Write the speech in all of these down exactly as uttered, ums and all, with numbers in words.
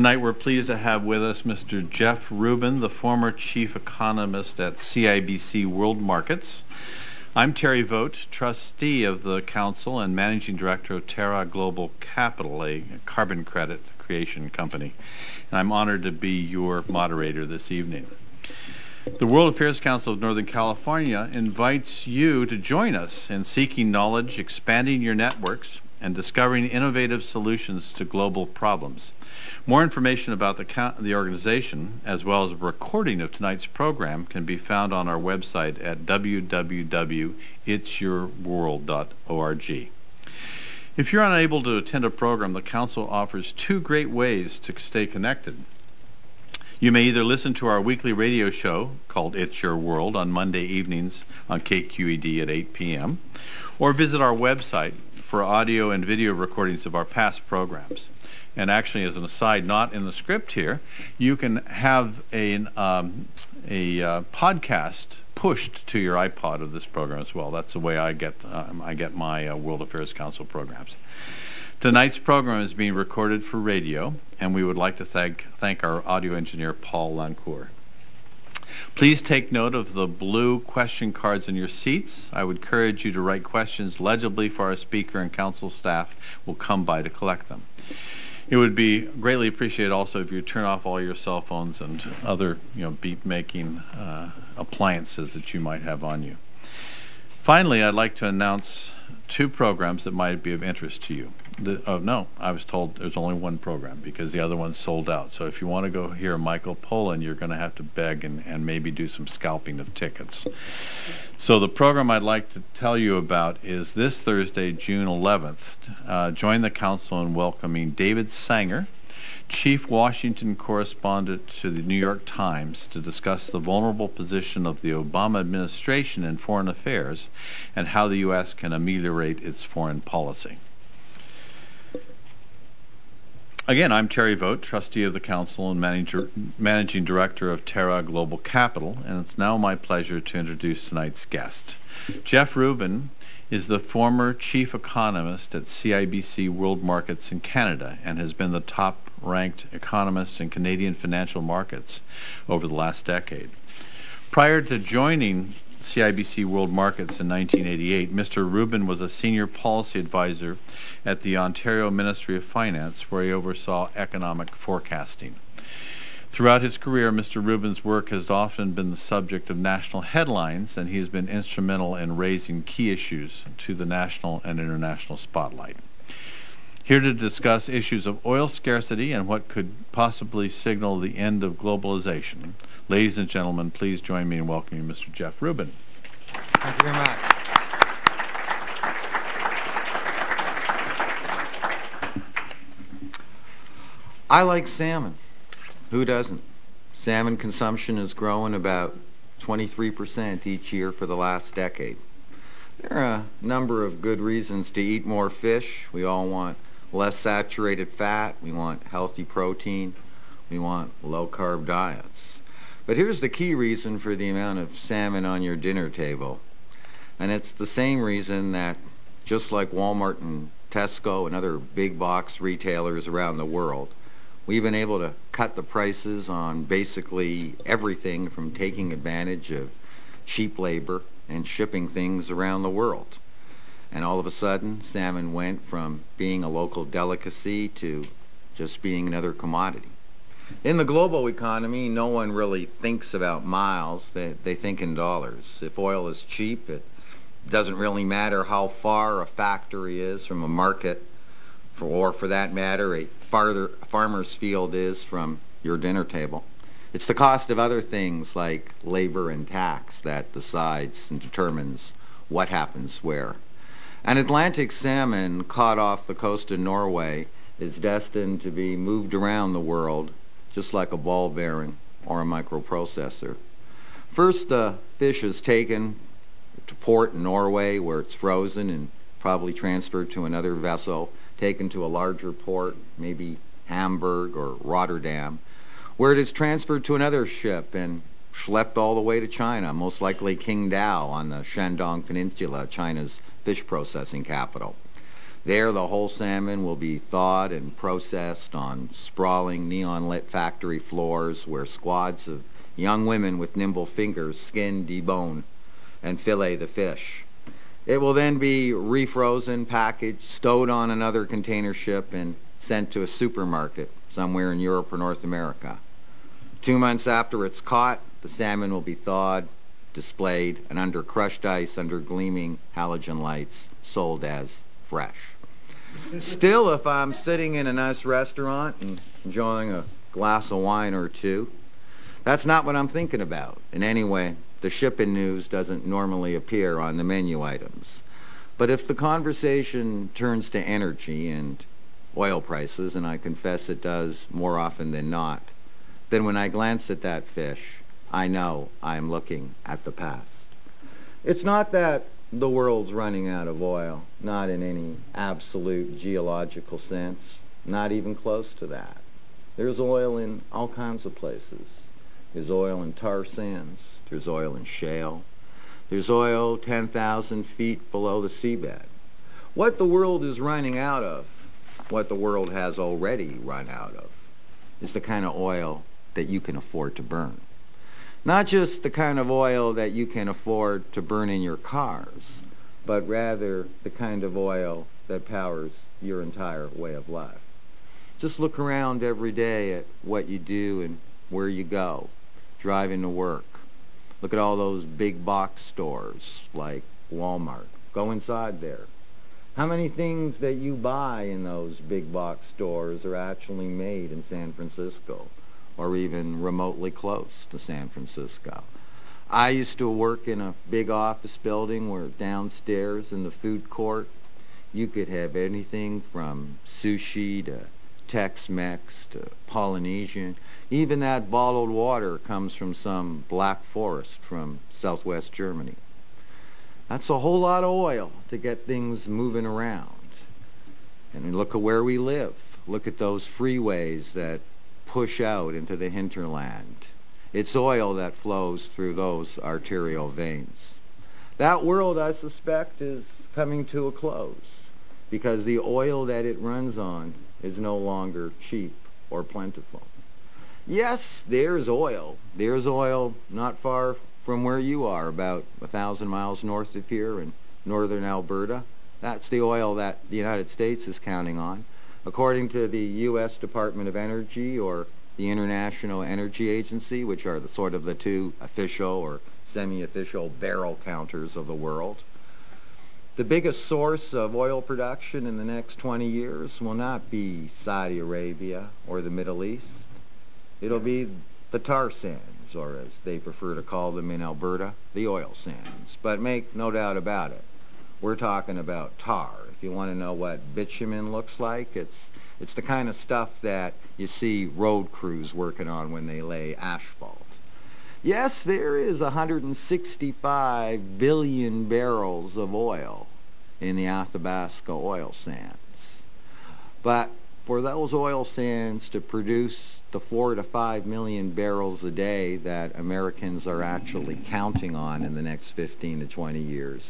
Tonight we're pleased to have with us Mister Jeff Rubin, the former chief economist at C I B C World Markets. I'm Terry Vogt, trustee of the council and managing director of Terra Global Capital, a carbon credit creation company. And I'm honored to be your moderator this evening. The World Affairs Council of Northern California invites you to join us in seeking knowledge, expanding your networks, and discovering innovative solutions to global problems. More information about the, the organization, as well as a recording of tonight's program, can be found on our website at w w w dot its your world dot org. If you're unable to attend a program, the Council offers two great ways to stay connected. You may either listen to our weekly radio show called It's Your World on Monday evenings on K Q E D at eight p m, or visit our website for audio and video recordings of our past programs. And actually, as an aside, not in the script here, you can have a, um, a uh, podcast pushed to your iPod of this program as well. That's the way I get um, I get my uh, World Affairs Council programs. Tonight's program is being recorded for radio, and we would like to thank thank our audio engineer, Paul Lancourt. Please take note of the blue question cards in your seats. I would encourage you to write questions legibly for our speaker, and council staff will come by to collect them. It would be greatly appreciated also if you turn off all your cell phones and other, you know, beep-making uh, appliances that you might have on you. Finally, I'd like to announce two programs that might be of interest to you. The, oh, no, I was told there's only one program because the other one's sold out. So if you want to go hear Michael Pollan, you're going to have to beg and, and maybe do some scalping of tickets. So the program I'd like to tell you about is this Thursday, June eleventh. Uh, join the council in welcoming David Sanger, Chief Washington Correspondent to the New York Times, to discuss the vulnerable position of the Obama administration in foreign affairs and how the U S can ameliorate its foreign policy. Again, I'm Terry Vogt, trustee of the council and manager, managing director of Terra Global Capital, and it's now my pleasure to introduce tonight's guest. Jeff Rubin is the former chief economist at C I B C World Markets in Canada and has been the top-ranked economist in Canadian financial markets over the last decade. Prior to joining C I B C World Markets in nineteen eighty-eight, Mister Rubin was a senior policy advisor at the Ontario Ministry of Finance, where he oversaw economic forecasting. Throughout his career, Mister Rubin's work has often been the subject of national headlines, and he has been instrumental in raising key issues to the national and international spotlight. Here to discuss issues of oil scarcity and what could possibly signal the end of globalization, ladies and gentlemen, please join me in welcoming Mister Jeff Rubin. Thank you very much. I like salmon. Who doesn't? Salmon consumption has grown about twenty-three percent each year for the last decade. There are a number of good reasons to eat more fish. We all want less saturated fat. We want healthy protein. We want low-carb diets. But here's the key reason for the amount of salmon on your dinner table. And it's the same reason that, just like Walmart and Tesco and other big box retailers around the world, we've been able to cut the prices on basically everything, from taking advantage of cheap labor and shipping things around the world. And all of a sudden, salmon went from being a local delicacy to just being another commodity. In the global economy, no one really thinks about miles. They, they think in dollars. If oil is cheap, it doesn't really matter how far a factory is from a market, for, or for that matter, a farther farmer's field is from your dinner table. It's the cost of other things like labor and tax that decides and determines what happens where. An Atlantic salmon caught off the coast of Norway is destined to be moved around the world just like a ball bearing or a microprocessor. First, the fish is taken to port in Norway, where it's frozen and probably transferred to another vessel, taken to a larger port, maybe Hamburg or Rotterdam, where it is transferred to another ship and schlepped all the way to China, most likely Qingdao on the Shandong Peninsula, China's fish processing capital. There, the whole salmon will be thawed and processed on sprawling neon-lit factory floors where squads of young women with nimble fingers skin, debone, and fillet the fish. It will then be refrozen, packaged, stowed on another container ship, and sent to a supermarket somewhere in Europe or North America. Two months after it's caught, the salmon will be thawed, displayed, and under crushed ice, under gleaming halogen lights, sold as fresh. Still, if I'm sitting in a nice restaurant and enjoying a glass of wine or two, that's not what I'm thinking about. And anyway, the shipping news doesn't normally appear on the menu items. But if the conversation turns to energy and oil prices, and I confess it does more often than not, then when I glance at that fish, I know I'm looking at the past. It's not that the world's running out of oil, not in any absolute geological sense, not even close to that. There's oil in all kinds of places. There's oil in tar sands. There's oil in shale. There's oil ten thousand feet below the seabed. What the world is running out of, what the world has already run out of, is the kind of oil that you can afford to burn. Not just the kind of oil that you can afford to burn in your cars, but rather the kind of oil that powers your entire way of life. Just look around every day at what you do and where you go, driving to work. Look at all those big box stores like Walmart. Go inside there. How many things that you buy in those big box stores are actually made in San Francisco, or even remotely close to San Francisco? I used to work in a big office building where downstairs in the food court you could have anything from sushi to Tex-Mex to Polynesian. Even that bottled water comes from some black forest from southwest Germany. That's a whole lot of oil to get things moving around. And look at where we live. Look at those freeways that push out into the hinterland. It's oil that flows through those arterial veins. That world, I suspect, is coming to a close because the oil that it runs on is no longer cheap or plentiful. Yes, there's oil. There's oil not far from where you are, about a thousand miles north of here in northern Alberta. That's the oil that the United States is counting on. According to the U S Department of Energy or the International Energy Agency, which are the sort of the two official or semi-official barrel counters of the world, the biggest source of oil production in the next twenty years will not be Saudi Arabia or the Middle East. It'll be the tar sands, or as they prefer to call them in Alberta, the oil sands. But make no doubt about it, we're talking about tar. If you want to know what bitumen looks like, it's it's the kind of stuff that you see road crews working on when they lay asphalt. Yes, there is one hundred sixty-five billion barrels of oil in the Athabasca oil sands. But for those oil sands to produce the four to five million barrels a day that Americans are actually counting on in the next fifteen to twenty years,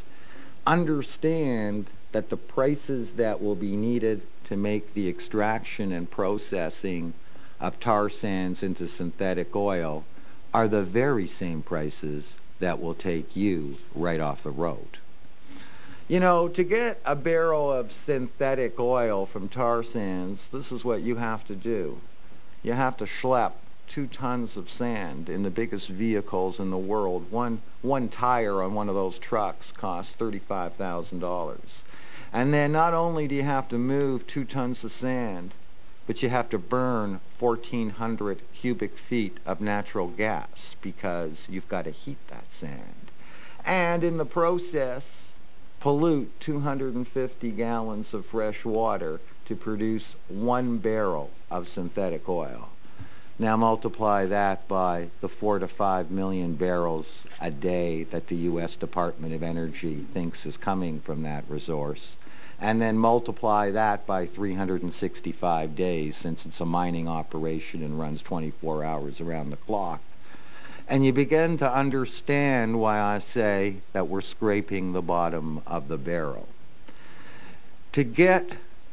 understand that the prices that will be needed to make the extraction and processing of tar sands into synthetic oil are the very same prices that will take you right off the road. You know, to get a barrel of synthetic oil from tar sands, this is what you have to do. You have to schlep two tons of sand in the biggest vehicles in the world. One, one tire on one of those trucks costs thirty-five thousand dollars. And then not only do you have to move two tons of sand, but you have to burn fourteen hundred cubic feet of natural gas because you've got to heat that sand. And in the process, pollute two hundred fifty gallons of fresh water to produce one barrel of synthetic oil. Now multiply that by the four to five million barrels a day that the U S Department of Energy thinks is coming from that resource. And then multiply that by three hundred sixty-five days, since it's a mining operation and runs twenty-four hours around the clock. And you begin to understand why I say that we're scraping the bottom of the barrel. To get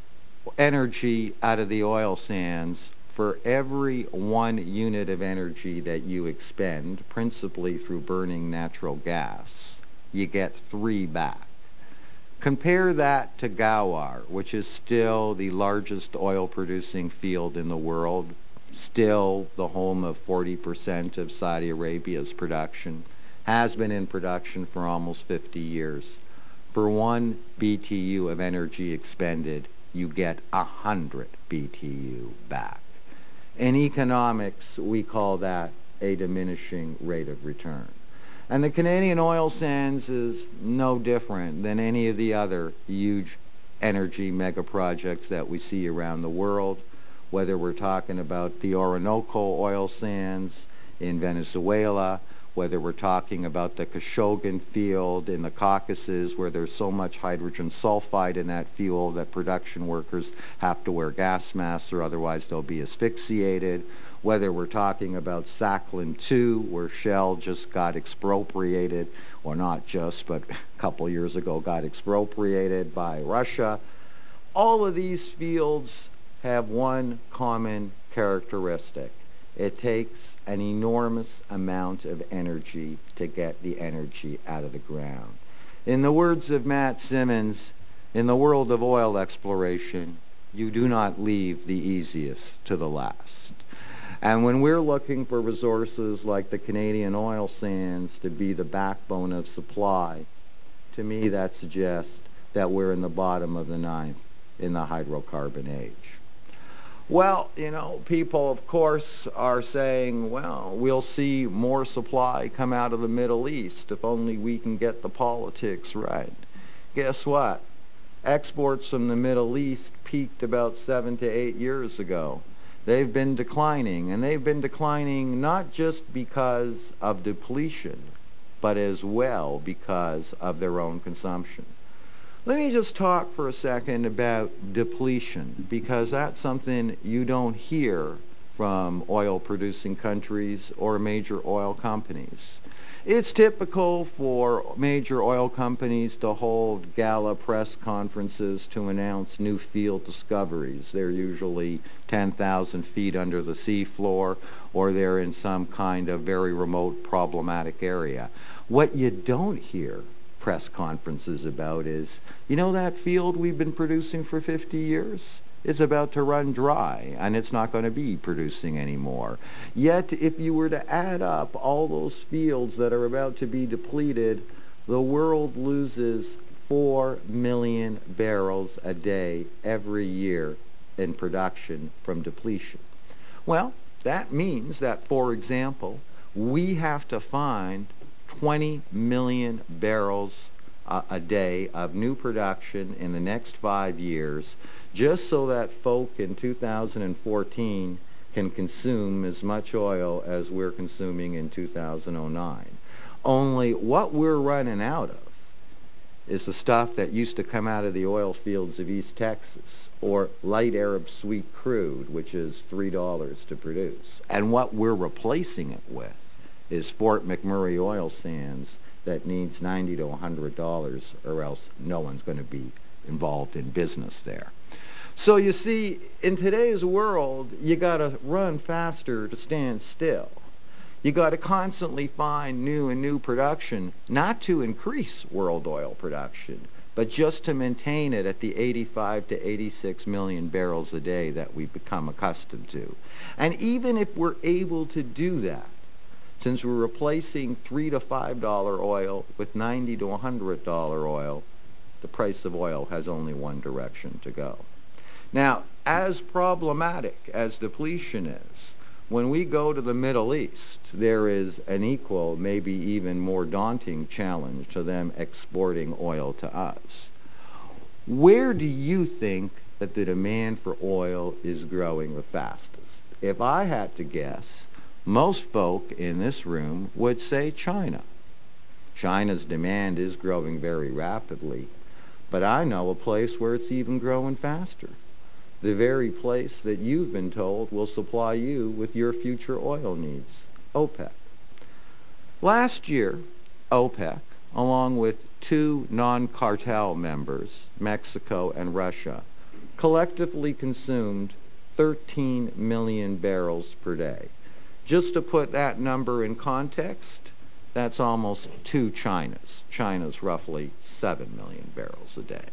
energy out of the oil sands, for every one unit of energy that you expend, principally through burning natural gas, you get three back. Compare that to Ghawar, which is still the largest oil-producing field in the world, still the home of forty percent of Saudi Arabia's production, has been in production for almost fifty years. For one B T U of energy expended, you get one hundred B T U back. In economics, we call that a diminishing rate of return. And the Canadian oil sands is no different than any of the other huge energy mega projects that we see around the world, whether we're talking about the Orinoco oil sands in Venezuela, whether we're talking about the Khashoggi field in the Caucasus, where there's so much hydrogen sulfide in that fuel that production workers have to wear gas masks or otherwise they'll be asphyxiated, whether we're talking about Sakhalin two, where Shell just got expropriated, or not just, but a couple years ago got expropriated by Russia. All of these fields have one common characteristic. It takes an enormous amount of energy to get the energy out of the ground. In the words of Matt Simmons, in the world of oil exploration, you do not leave the easiest to the last. And when we're looking for resources like the Canadian oil sands to be the backbone of supply, to me that suggests that we're in the bottom of the ninth in the hydrocarbon age. Well, you know, people, of course, are saying, well, we'll see more supply come out of the Middle East if only we can get the politics right. Guess what? Exports from the Middle East peaked about seven to eight years ago. They've been declining, and they've been declining not just because of depletion, but as well because of their own consumption. Let me just talk for a second about depletion, because that's something you don't hear from oil-producing countries or major oil companies. It's typical for major oil companies to hold gala press conferences to announce new field discoveries. They're usually ten thousand feet under the seafloor, or they're in some kind of very remote problematic area. What you don't hear press conferences about is, you know that field we've been producing for fifty years? It's about to run dry, and it's not going to be producing anymore. Yet, if you were to add up all those fields that are about to be depleted, the world loses four million barrels a day every year in production from depletion. Well, that means that, for example, we have to find twenty million barrels uh, a day of new production in the next five years, just so that folk in two thousand fourteen can consume as much oil as we're consuming in two thousand nine. Only what we're running out of is the stuff that used to come out of the oil fields of East Texas, or light Arab sweet crude, which is three dollars to produce. And what we're replacing it with is Fort McMurray oil sands that needs ninety to one hundred dollars, or else no one's going to be involved in business there. So you see, in today's world, you got to run faster to stand still. You got to constantly find new and new production, not to increase world oil production, but just to maintain it at the eighty-five to eighty-six million barrels a day that we've become accustomed to. And even if we're able to do that, since we're replacing three to five dollar oil with ninety to one hundred dollar oil, the price of oil has only one direction to go. Now, as problematic as depletion is, when we go to the Middle East, there is an equal, maybe even more daunting challenge to them exporting oil to us. Where do you think that the demand for oil is growing the fastest? If I had to guess, most folk in this room would say China. China's demand is growing very rapidly, but I know a place where it's even growing faster. The very place that you've been told will supply you with your future oil needs, OPEC. Last year, OPEC along with two non-cartel members, Mexico and Russia, collectively consumed thirteen million barrels per day. Just to put that number in context, that's almost two Chinas. China's roughly seven million barrels a day.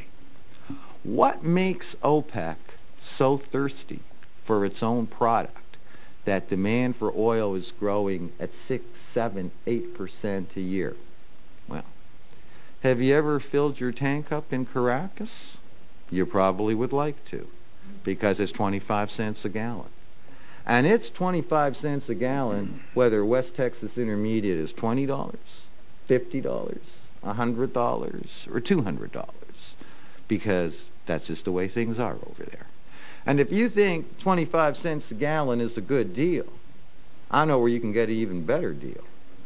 What makes OPEC so thirsty for its own product that demand for oil is growing at six, seven, eight percent a year? Well, have you ever filled your tank up in Caracas? You probably would like to, because it's twenty-five cents a gallon. And it's twenty-five cents a gallon whether West Texas Intermediate is twenty dollars, fifty dollars, one hundred dollars, or two hundred dollars, because that's just the way things are over there. And if you think twenty-five cents a gallon is a good deal, I know where you can get an even better deal.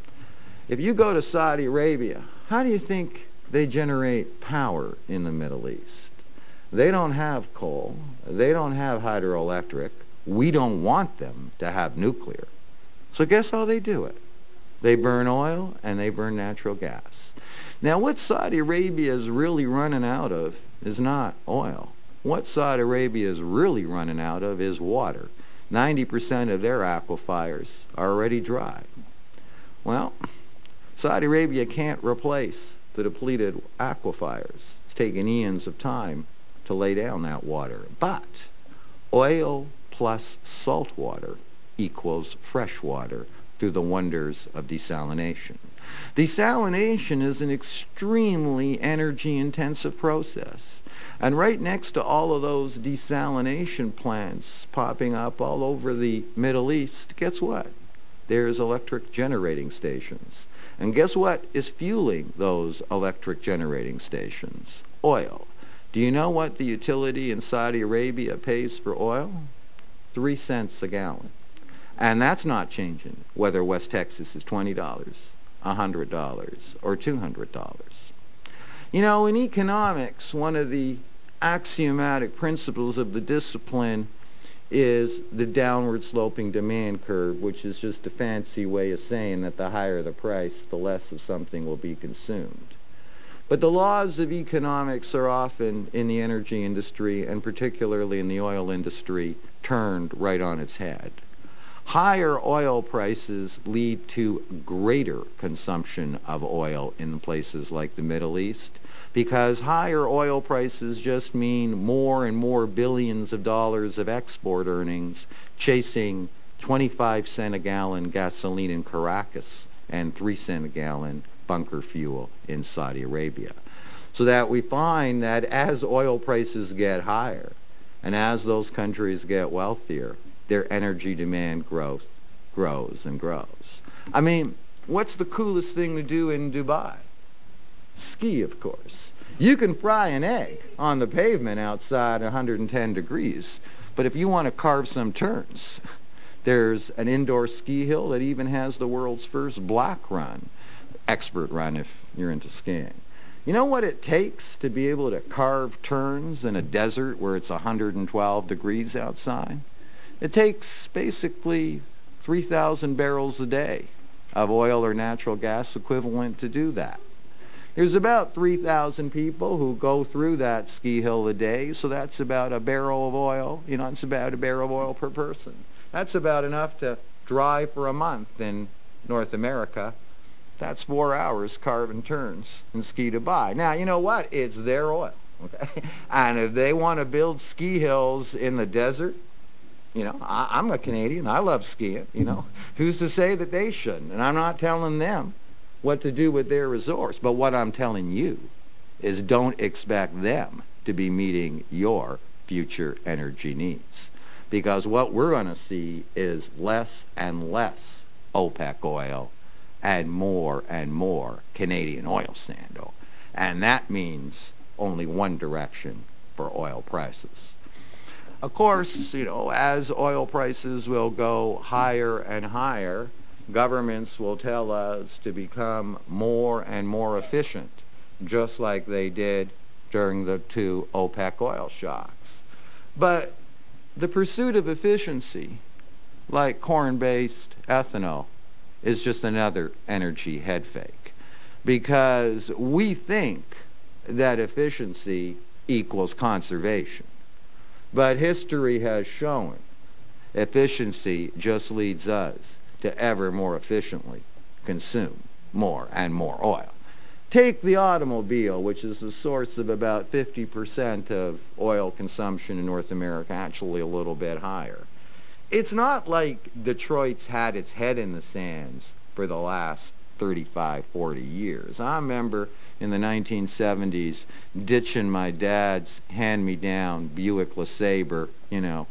If you go to Saudi Arabia, how do you think they generate power in the Middle East? They don't have coal. They don't have hydroelectric. We don't want them to have nuclear. So guess how they do it? They burn oil and they burn natural gas. Now what Saudi Arabia is really running out of is not oil. What Saudi Arabia is really running out of is water. ninety percent of their aquifers are already dry. Well, Saudi Arabia can't replace the depleted aquifers. It's taken eons of time to lay down that water. But oil plus salt water equals fresh water through the wonders of desalination. Desalination is an extremely energy-intensive process. And right next to all of those desalination plants popping up all over the Middle East, guess what? There's electric generating stations. And guess what is fueling those electric generating stations? Oil. Do you know what the utility in Saudi Arabia pays for oil? Three cents a gallon. And that's not changing whether West Texas is twenty dollars, one hundred dollars, or two hundred dollars. You know, in economics, one of the axiomatic principles of the discipline is the downward sloping demand curve, which is just a fancy way of saying that the higher the price, the less of something will be consumed. But the laws of economics are often in the energy industry, and particularly in the oil industry, turned right on its head. Higher oil prices lead to greater consumption of oil in places like the Middle East, because higher oil prices just mean more and more billions of dollars of export earnings chasing twenty-five cent a gallon gasoline in Caracas and three cent a gallon bunker fuel in Saudi Arabia. So that we find that as oil prices get higher and as those countries get wealthier, their energy demand growth grows and grows. I mean, what's the coolest thing to do in Dubai? Ski, of course. You can fry an egg on the pavement outside one hundred ten degrees, but if you want to carve some turns, there's an indoor ski hill that even has the world's first black run, expert run if you're into skiing. You know what it takes to be able to carve turns in a desert where it's one hundred twelve degrees outside? It takes basically three thousand barrels a day of oil or natural gas equivalent to do that. There's about three thousand people who go through that ski hill a day, so that's about a barrel of oil. You know, it's about a barrel of oil per person. That's about enough to drive for a month in North America. That's four hours carving turns in Ski Dubai. Now, you know what? It's their oil. Okay? And if they want to build ski hills in the desert, you know, I, I'm a Canadian. I love skiing, you know. Who's to say that they shouldn't? And I'm not telling them what to do with their resource. But what I'm telling you is don't expect them to be meeting your future energy needs. Because what we're going to see is less and less OPEC oil and more and more Canadian oil sands. And that means only one direction for oil prices. Of course, you know, as oil prices will go higher and higher, governments will tell us to become more and more efficient, just like they did during the two OPEC oil shocks. But the pursuit of efficiency, like corn-based ethanol, is just another energy head fake. because we think that efficiency equals conservation. But history has shown efficiency just leads us to ever more efficiently consume more and more oil. Take the automobile, which is the source of about fifty percent of oil consumption in North America, actually a little bit higher. It's not like Detroit's had its head in the sands for the last thirty-five, forty years. I remember in the nineteen seventies ditching my dad's hand-me-down Buick LeSabre, you know,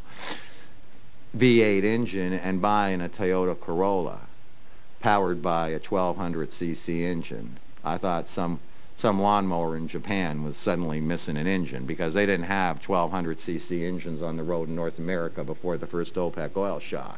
V eight engine and buying a Toyota Corolla powered by a twelve hundred c c engine. I thought some some lawnmower in Japan was suddenly missing an engine because they didn't have twelve hundred c c engines on the road in North America before the first OPEC oil shock.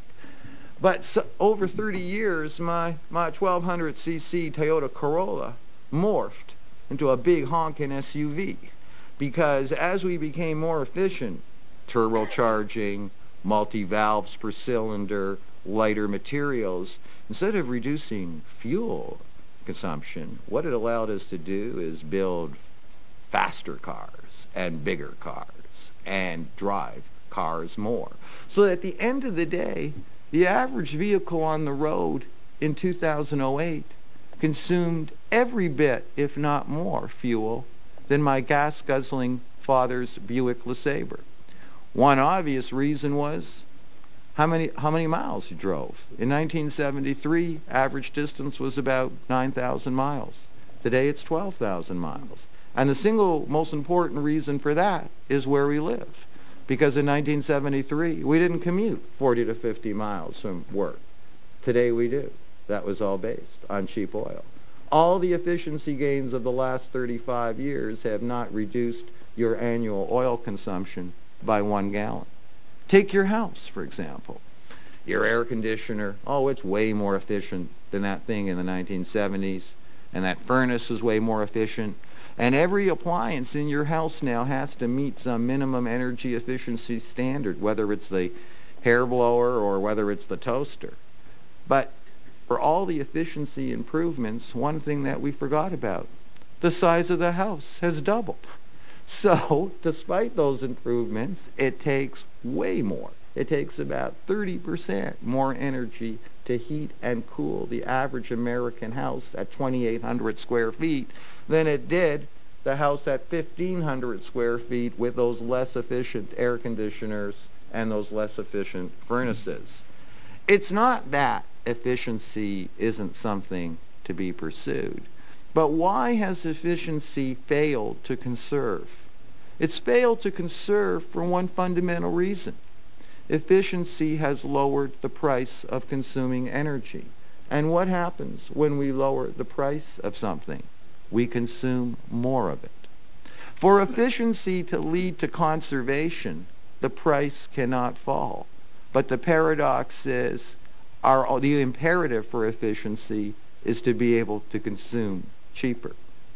But so, over thirty years, my, my twelve hundred c c Toyota Corolla morphed into a big honking S U V because as we became more efficient, turbocharging, multi-valves per cylinder, lighter materials, instead of reducing fuel consumption, what it allowed us to do is build faster cars and bigger cars and drive cars more. So at the end of the day, the average vehicle on the road in two thousand eight consumed every bit, if not more, fuel than my gas-guzzling father's Buick LeSabre. One obvious reason was how many how many miles he drove. In nineteen seventy-three, average distance was about nine thousand miles. Today it's twelve thousand miles. And the single most important reason for that is where we live. Because in nineteen seventy-three, we didn't commute forty to fifty miles from work. Today we do. That was all based on cheap oil. All the efficiency gains of the last thirty-five years have not reduced your annual oil consumption by one gallon. Take your house, for example. Your air conditioner, oh, it's way more efficient than that thing in the nineteen seventies. And that furnace is way more efficient. And every appliance in your house now has to meet some minimum energy efficiency standard, whether it's the hair blower or whether it's the toaster. But for all the efficiency improvements, one thing that we forgot about, the size of the house has doubled. So, despite those improvements, it takes way more. It takes about thirty percent more energy to heat and cool the average American house at twenty-eight hundred square feet than it did the house at fifteen hundred square feet with those less efficient air conditioners and those less efficient furnaces. It's not that efficiency isn't something to be pursued. But why has efficiency failed to conserve? It's failed to conserve for one fundamental reason. Efficiency has lowered the price of consuming energy. And what happens when we lower the price of something? We consume more of it. For efficiency to lead to conservation, the price cannot fall. But the paradox is, our, the imperative for efficiency is to be able to consume cheaper.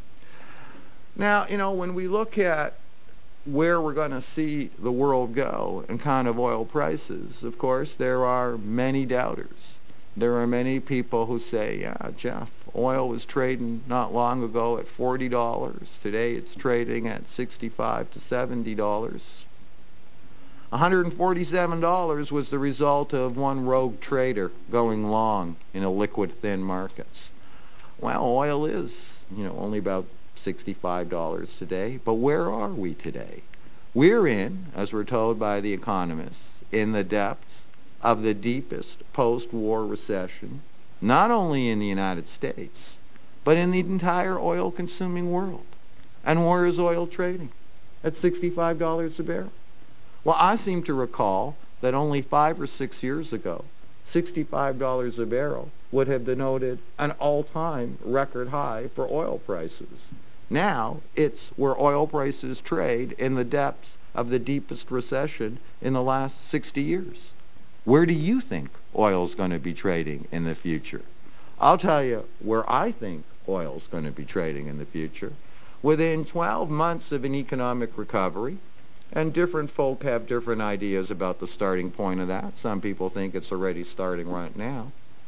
Now, you know, when we look at where we're going to see the world go and kind of oil prices, of course, there are many doubters. There are many people who say, yeah, Jeff, oil was trading not long ago at forty dollars. Today it's trading at sixty-five to seventy dollars. one hundred forty-seven dollars was the result of one rogue trader going long in illiquid thin markets. Well, oil is, you know, only about sixty-five dollars today, but where are we today? We're in, as we're told by the economists, in the depths of the deepest post-war recession, not only in the United States, but in the entire oil-consuming world. And where is oil trading? At sixty-five dollars a barrel. Well, I seem to recall that only five or six years ago, sixty-five dollars a barrel would have denoted an all-time record high for oil prices. Now, it's where oil prices trade in the depths of the deepest recession in the last sixty years. Where do you think oil's going to be trading in the future? I'll tell you where I think oil's going to be trading in the future. Within twelve months of an economic recovery, and different folk have different ideas about the starting point of that. Some people think it's already starting right now.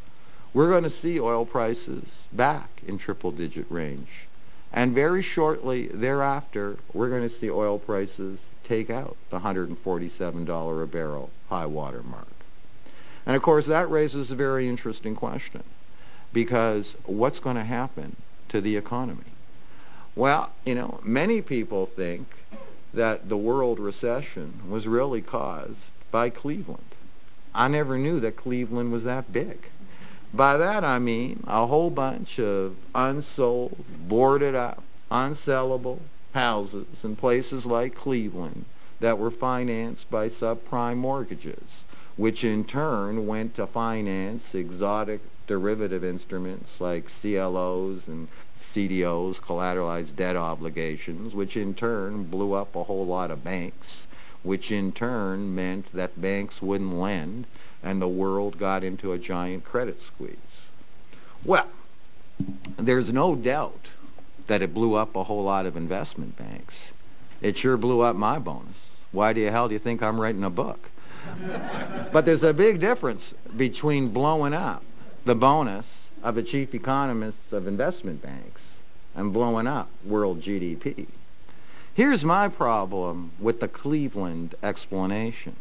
we're going to see oil prices back in triple-digit range. And very shortly thereafter, we're going to see oil prices take out the one hundred forty-seven dollars a barrel high water mark. And of course, that raises a very interesting question, because what's going to happen to the economy? Well, you know, many people think that the world recession was really caused by Cleveland. I never knew that Cleveland was that big. By that I mean a whole bunch of unsold, boarded up, unsellable houses in places like Cleveland that were financed by subprime mortgages, which in turn went to finance exotic derivative instruments like C L Os and C D Os, collateralized debt obligations, which in turn blew up a whole lot of banks, which in turn meant that banks wouldn't lend, and the world got into a giant credit squeeze. Well, there's no doubt that it blew up a whole lot of investment banks. It sure blew up my bonus. Why the hell do you think I'm writing a book? But there's a big difference between blowing up the bonus of the chief economists of investment banks and blowing up world G D P. Here's my problem with the Cleveland explanation.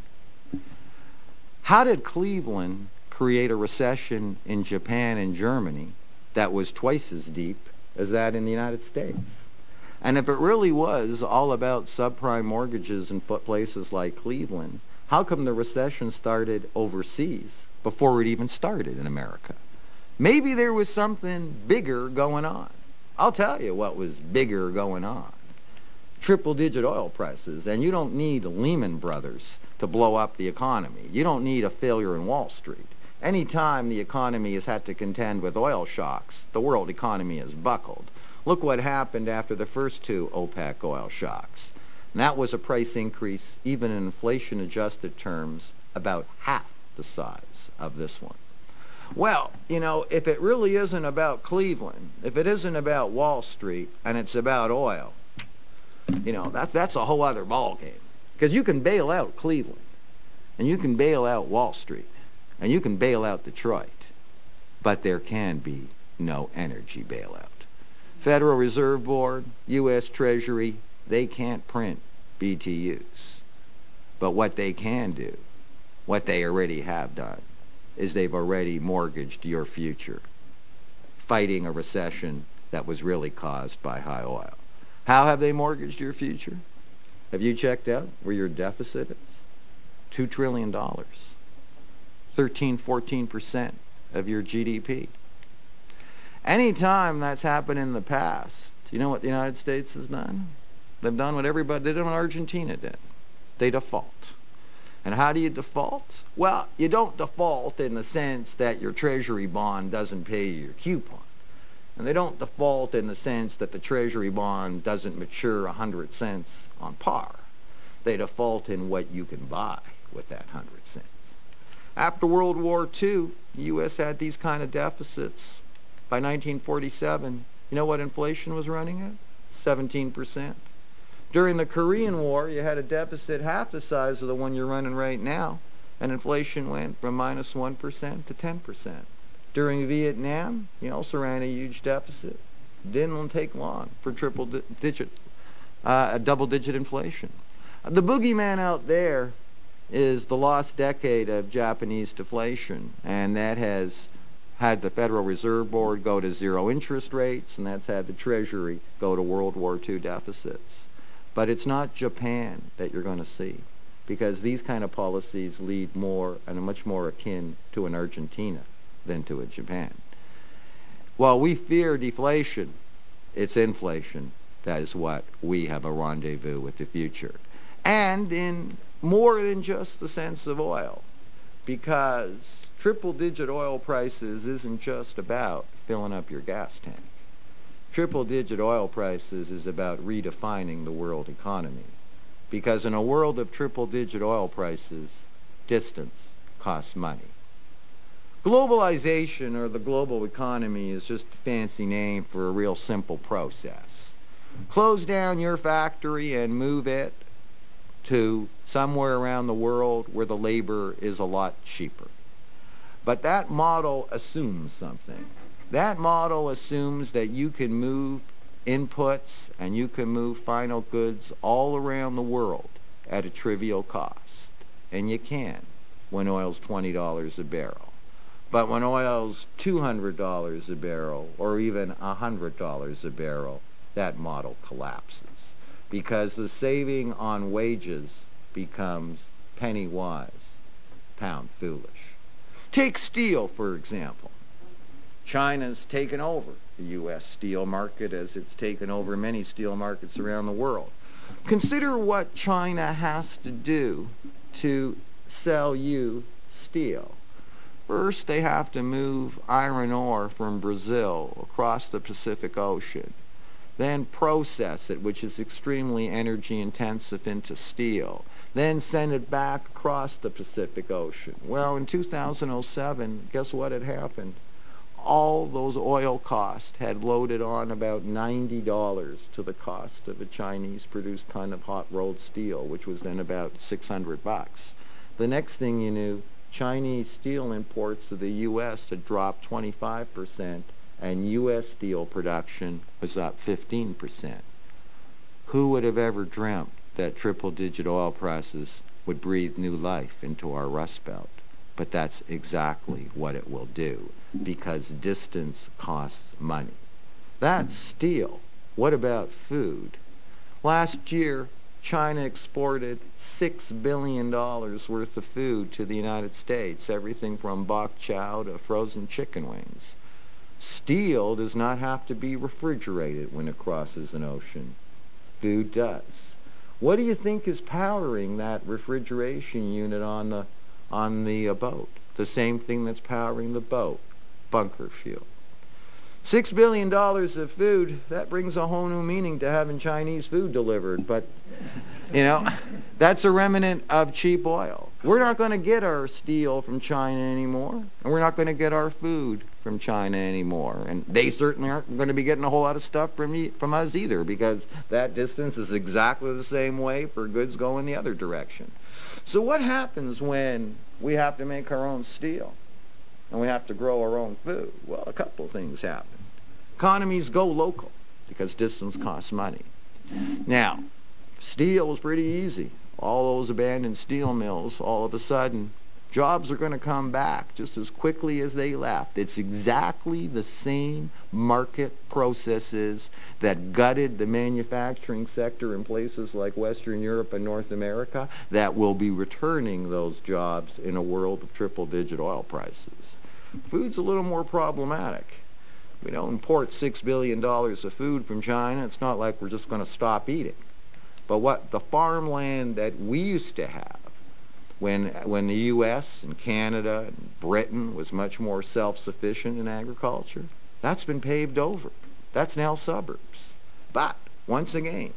How did Cleveland create a recession in Japan and Germany that was twice as deep as that in the United States? And if it really was all about subprime mortgages in places like Cleveland, how come the recession started overseas before it even started in America? Maybe there was something bigger going on. I'll tell you what was bigger going on. Triple-digit oil prices, and you don't need Lehman Brothers to blow up the economy. You don't need a failure in Wall Street. Any time the economy has had to contend with oil shocks, the world economy has buckled. Look what happened after the first two OPEC oil shocks. And that was a price increase, even in inflation-adjusted terms, about half the size of this one. Well, you know, if it really isn't about Cleveland, if it isn't about Wall Street, and it's about oil, you know, that's, that's a whole other ballgame. Because you can bail out Cleveland, and you can bail out Wall Street, and you can bail out Detroit, but there can be no energy bailout. Federal Reserve Board, U S Treasury, they can't print B T Us. But what they can do, what they already have done, is they've already mortgaged your future, fighting a recession that was really caused by high oil. How have they mortgaged your future? Have you checked out where your deficit is? Two trillion dollars. thirteen, fourteen percent of your G D P. Any time that's happened in the past, you know what the United States has done? They've done what everybody did, what Argentina did. They default. And how do you default? Well, you don't default in the sense that your treasury bond doesn't pay you your coupon. And they don't default in the sense that the treasury bond doesn't mature one hundred cents on par. They default in what you can buy with that one hundred cents. After World War Two, the U S had these kind of deficits. By nineteen forty-seven, you know what inflation was running at? seventeen percent. During the Korean War, you had a deficit half the size of the one you're running right now, and inflation went from minus one percent to ten percent. During Vietnam, you also ran a huge deficit. Didn't take long for triple digit, uh, a double-digit inflation. The boogeyman out there is the lost decade of Japanese deflation, and that has had the Federal Reserve Board go to zero interest rates, and that's had the Treasury go to World War Two deficits. But it's not Japan that you're going to see, because these kind of policies lead more and are much more akin to an Argentina than to a Japan. While we fear deflation, it's inflation. That is what we have a rendezvous with the future. And in more than just the sense of oil, because triple-digit oil prices isn't just about filling up your gas tank. Triple-digit oil prices is about redefining the world economy. Because in a world of triple-digit oil prices, distance costs money. Globalization, or the global economy, is just a fancy name for a real simple process. Close down your factory and move it to somewhere around the world where the labor is a lot cheaper. But that model assumes something. That model assumes that you can move inputs and you can move final goods all around the world at a trivial cost. And you can when oil's twenty dollars a barrel. But when oil's two hundred dollars a barrel or even one hundred dollars a barrel, that model collapses because the saving on wages becomes penny wise, pound foolish. Take steel, for example. China's taken over the U S steel market as it's taken over many steel markets around the world. Consider what China has to do to sell you steel. First, they have to move iron ore from Brazil across the Pacific Ocean, then process it, which is extremely energy intensive, into steel, then send it back across the Pacific Ocean. Well, in two thousand seven, guess what had happened? All those oil costs had loaded on about ninety dollars to the cost of a Chinese-produced ton of hot-rolled steel, which was then about six hundred bucks. The next thing you knew, Chinese steel imports to the U S had dropped twenty-five percent, and U S steel production was up fifteen percent. Who would have ever dreamt that triple-digit oil prices would breathe new life into our Rust Belt? But that's exactly what it will do, because distance costs money. That's steel. What about food? Last year, China exported six billion dollars worth of food to the United States, everything from bok chow to frozen chicken wings. Steel does not have to be refrigerated when it crosses an ocean. Food does. What do you think is powering that refrigeration unit on the on the uh, boat? The same thing that's powering the boat, bunker fuel. Six billion dollars of food, that brings a whole new meaning to having Chinese food delivered. But, you know, that's a remnant of cheap oil. We're not going to get our steel from China anymore, and we're not going to get our food from China anymore. And they certainly aren't going to be getting a whole lot of stuff from, e- from us either, because that distance is exactly the same way for goods going the other direction. So what happens when we have to make our own steel and we have to grow our own food? Well, a couple of things happen. Economies go local because distance costs money. Now, steel is pretty easy. All those abandoned steel mills, all of a sudden, jobs are going to come back just as quickly as they left. It's exactly the same market processes that gutted the manufacturing sector in places like Western Europe and North America that will be returning those jobs in a world of triple-digit oil prices. Food's a little more problematic. We don't import six billion dollars of food from China. It's not like we're just going to stop eating. But what the farmland that we used to have when when the U S and Canada and Britain was much more self-sufficient in agriculture, that's been paved over. That's now suburbs. But, once again,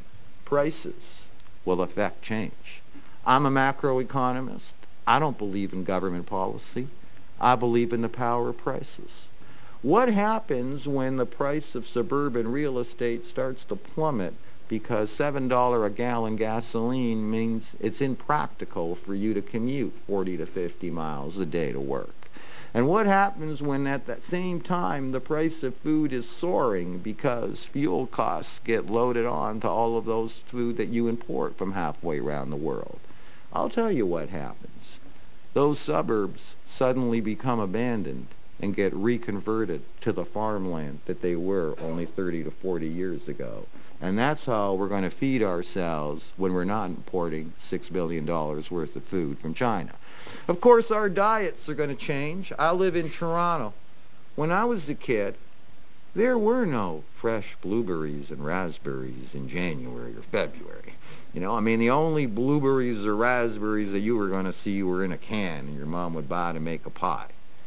prices will affect change. I'm a macroeconomist. I don't believe in government policy. I believe in the power of prices. What happens when the price of suburban real estate starts to plummet because seven dollars a gallon gasoline means it's impractical for you to commute forty to fifty miles a day to work? And what happens when at that same time the price of food is soaring because fuel costs get loaded on to all of those food that you import from halfway around the world? I'll tell you what happens. Those suburbs suddenly become abandoned and get reconverted to the farmland that they were only thirty to forty years ago. And that's how we're going to feed ourselves when we're not importing six billion dollars worth of food from China. Of course, our diets are going to change. I live in Toronto. When I was a kid, there were no fresh blueberries and raspberries in January or February. You know, I mean, the only blueberries or raspberries that you were going to see were in a can and your mom would buy to make a pie.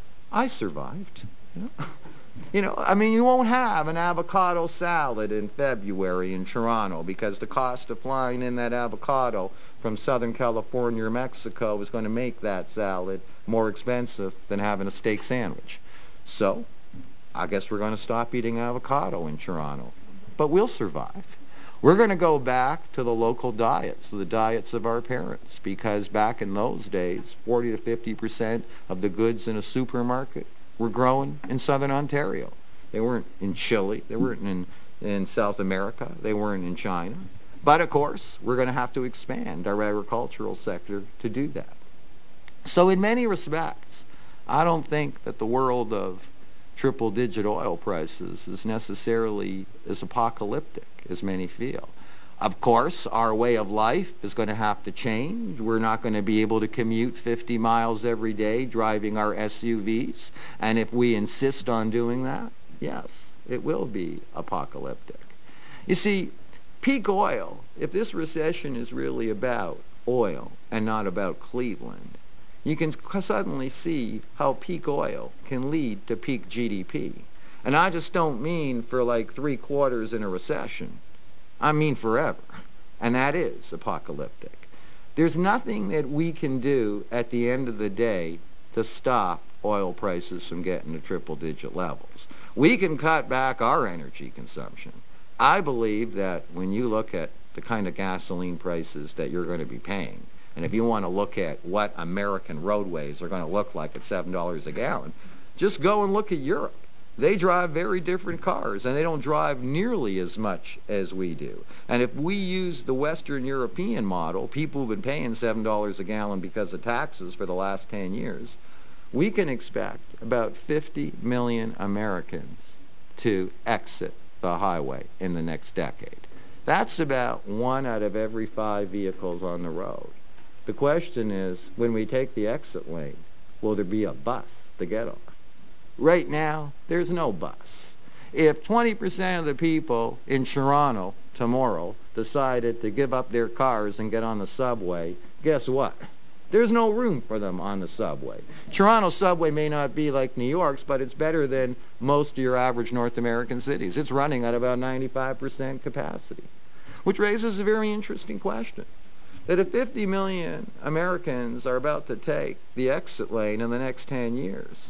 I survived. You know? You know, I mean, you won't have an avocado salad in February in Toronto because the cost of flying in that avocado from Southern California or Mexico is going to make that salad more expensive than having a steak sandwich. So, I guess we're going to stop eating avocado in Toronto. But we'll survive. We're going to go back to the local diets, the diets of our parents, because back in those days, forty to fifty percent of the goods in a supermarket were grown in southern Ontario. They weren't in Chile. They weren't in, in South America. They weren't in China. But, of course, we're going to have to expand our agricultural sector to do that. So in many respects, I don't think that the world of triple-digit oil prices is necessarily as apocalyptic as many feel. Of course, our way of life is going to have to change. We're not going to be able to commute fifty miles every day driving our S U Vs. And if we insist on doing that, yes, it will be apocalyptic. You see, peak oil, if this recession is really about oil and not about Cleveland, you can suddenly see how peak oil can lead to peak G D P. And I just don't mean for like three quarters in a recession. I mean forever. And that is apocalyptic. There's nothing that we can do at the end of the day to stop oil prices from getting to triple-digit levels. We can cut back our energy consumption. I believe that when you look at the kind of gasoline prices that you're going to be paying, and if you want to look at what American roadways are going to look like at seven dollars a gallon, just go and look at Europe. They drive very different cars, and they don't drive nearly as much as we do. And if we use the Western European model, people who've been paying seven dollars a gallon because of taxes for the last ten years, we can expect about fifty million Americans to exit the highway in the next decade. That's about one out of every five vehicles on the road. The question is, when we take the exit lane, will there be a bus to get on? Right now, there's no bus. If twenty percent of the people in Toronto tomorrow decided to give up their cars and get on the subway, guess what? There's no room for them on the subway. Toronto's subway may not be like New York's, but it's better than most of your average North American cities. It's running at about ninety-five percent capacity, which raises a very interesting question. That if fifty million Americans are about to take the exit lane in the next ten years,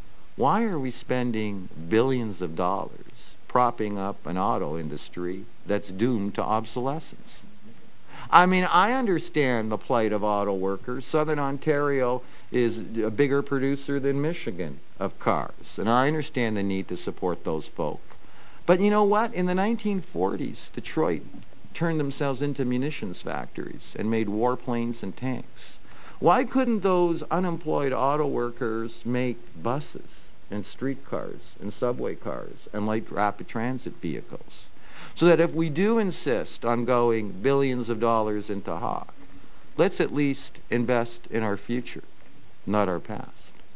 why are we spending billions of dollars propping up an auto industry that's doomed to obsolescence? I mean, I understand the plight of auto workers. Southern Ontario is a bigger producer than Michigan of cars, and I understand the need to support those folk. But you know what? In the nineteen forties, Detroit turned themselves into munitions factories and made warplanes and tanks. Why couldn't those unemployed auto workers make buses and streetcars and subway cars and light rapid transit vehicles? So that if we do insist on going billions of dollars into Hawk, let's at least invest in our future, not our past.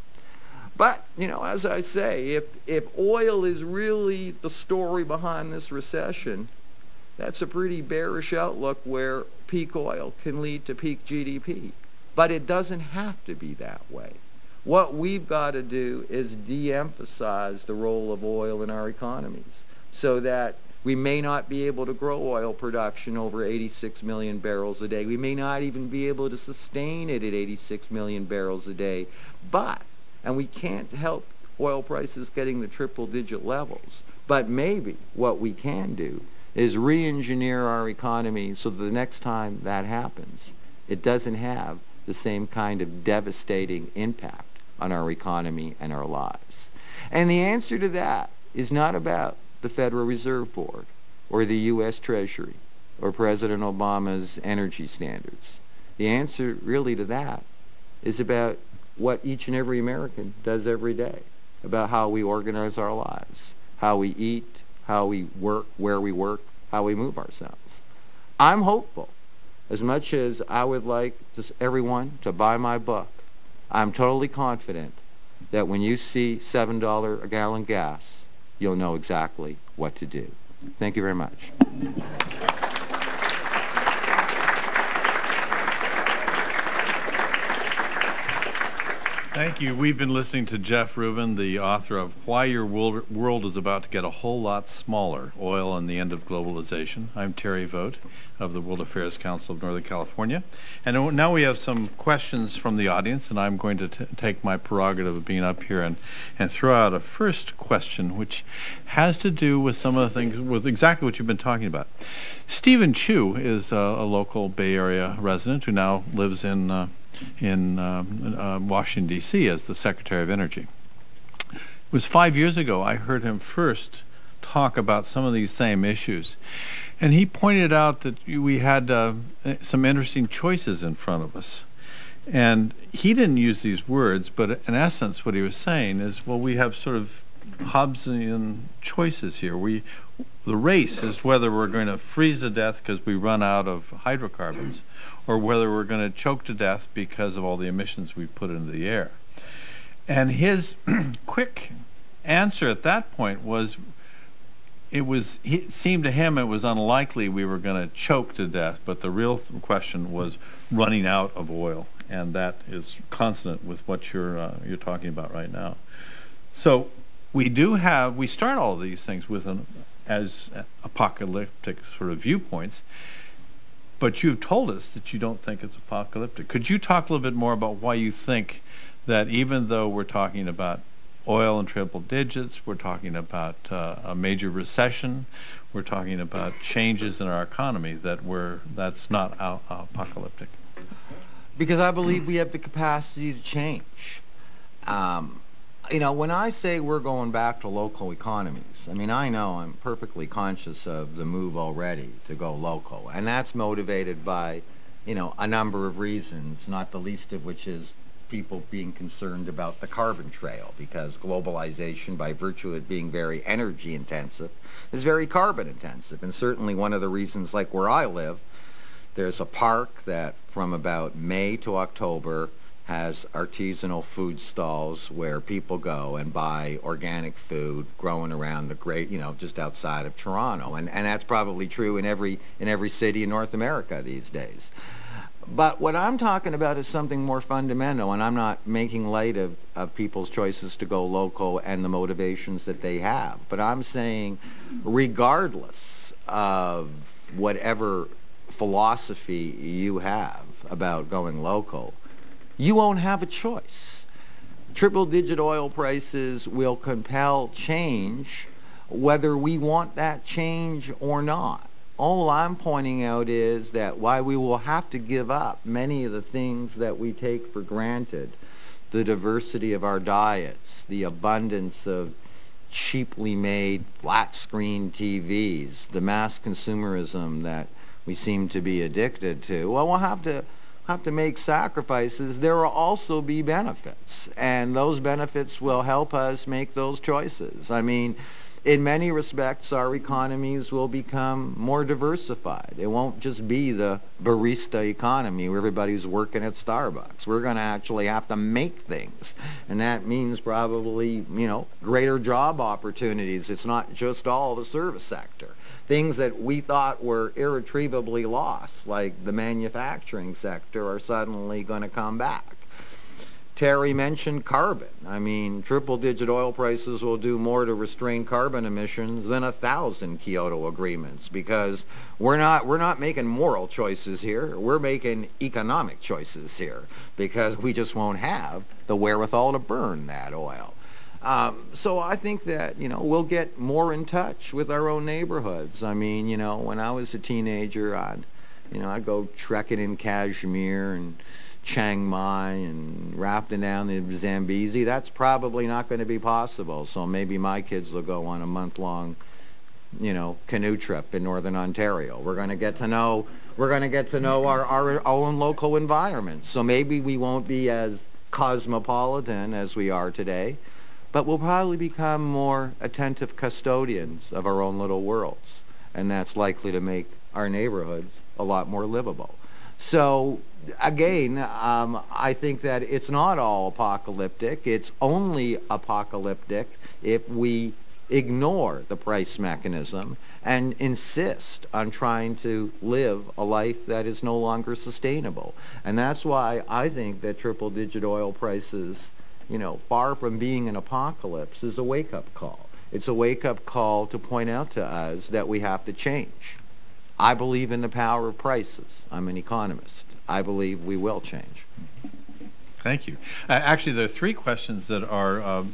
But, you know, as I say, if, if oil is really the story behind this recession, that's a pretty bearish outlook where peak oil can lead to peak G D P. But it doesn't have to be that way. What we've got to do is de-emphasize the role of oil in our economies so that we may not be able to grow oil production over eighty-six million barrels a day. We may not even be able to sustain it at eighty-six million barrels a day. But, and we can't help oil prices getting to triple-digit levels, but maybe what we can do is re-engineer our economy so that the next time that happens, it doesn't have the same kind of devastating impact on our economy and our lives. And the answer to that is not about the Federal Reserve Board or the U S Treasury or President Obama's energy standards. The answer really to that is about what each and every American does every day, about how we organize our lives, how we eat, how we work, where we work, how we move ourselves. I'm hopeful. As much as I would like just everyone to buy my book, I'm totally confident that when you see seven dollars a gallon gas, you'll know exactly what to do. Thank you very much. Thank you. We've been listening to Jeff Rubin, the author of Why Your World World is About to Get a Whole Lot Smaller, Oil and the End of Globalization. I'm Terry Vogt of the World Affairs Council of Northern California. And now we have some questions from the audience, and I'm going to t- take my prerogative of being up here and, and throw out a first question, which has to do with some of the things, with exactly what you've been talking about. Stephen Chu is a, a local Bay Area resident who now lives in uh, in um, uh, Washington, D C as the Secretary of Energy. It was five years ago I heard him first talk about some of these same issues. And he pointed out that we had uh, some interesting choices in front of us. And he didn't use these words, but in essence what he was saying is, well, we have sort of Hobbesian choices here. We, the race is whether we're going to freeze to death because we run out of hydrocarbons, or whether we're going to choke to death because of all the emissions we put into the air. And his quick answer at that point was, it was, it seemed to him it was unlikely we were going to choke to death, but the real th- question was running out of oil, and that is consonant with what you're uh, you're talking about right now. So we do have, we start all of these things with an as apocalyptic sort of viewpoints, but you've told us that you don't think it's apocalyptic. Could you talk a little bit more about why you think that even though we're talking about oil in triple digits, we're talking about uh, a major recession, we're talking about changes in our economy, that we're that's not a- apocalyptic? Because I believe we have the capacity to change. Um, you know, when I say we're going back to local economies, I mean, I know I'm perfectly conscious of the move already to go local, and that's motivated by, you know, a number of reasons, not the least of which is people being concerned about the carbon trail, because globalization, by virtue of it being very energy intensive, is very carbon intensive. And certainly one of the reasons, like where I live, there's a park that from about May to October has artisanal food stalls where people go and buy organic food growing around the great, you know, just outside of Toronto. And, and that's probably true in every, in every city in North America these days. But what I'm talking about is something more fundamental, and I'm not making light of, of people's choices to go local and the motivations that they have. But I'm saying, regardless of whatever philosophy you have about going local, you won't have a choice. Triple-digit oil prices will compel change whether we want that change or not. All I'm pointing out is that while we will have to give up many of the things that we take for granted, the diversity of our diets, the abundance of cheaply made flat-screen T Vs, the mass consumerism that we seem to be addicted to, well, we'll have to have to make sacrifices. There will also be benefits, and those benefits will help us make those choices. I mean, in many respects, our economies will become more diversified. It won't just be the barista economy where everybody's working at Starbucks. We're going to actually have to make things, and that means probably, you know, greater job opportunities. It's not just all the service sector. Things that we thought were irretrievably lost, like the manufacturing sector, are suddenly going to come back. Terry mentioned carbon. I mean, triple-digit oil prices will do more to restrain carbon emissions than a thousand Kyoto agreements, because we're not we're not making moral choices here. We're making economic choices here, because we just won't have the wherewithal to burn that oil. Um, so I think that, you know, we'll get more in touch with our own neighborhoods. I mean, you know, when I was a teenager, I'd, you know, I'd go trekking in Kashmir and Chiang Mai and rafting down the Zambezi. That's probably not going to be possible. So maybe my kids will go on a month-long, you know, canoe trip in northern Ontario. We're going to get to know, we're going to get to know our, our own local environment. So maybe we won't be as cosmopolitan as we are today, but we'll probably become more attentive custodians of our own little worlds, and that's likely to make our neighborhoods a lot more livable. So again, um, I think that it's not all apocalyptic. It's only apocalyptic if we ignore the price mechanism and insist on trying to live a life that is no longer sustainable. And that's why I think that triple-digit oil prices you know, far from being an apocalypse, is a wake-up call. It's a wake-up call to point out to us that we have to change. I believe in the power of prices. I'm an economist. I believe we will change. Thank you. Uh, actually, there are three questions that are um,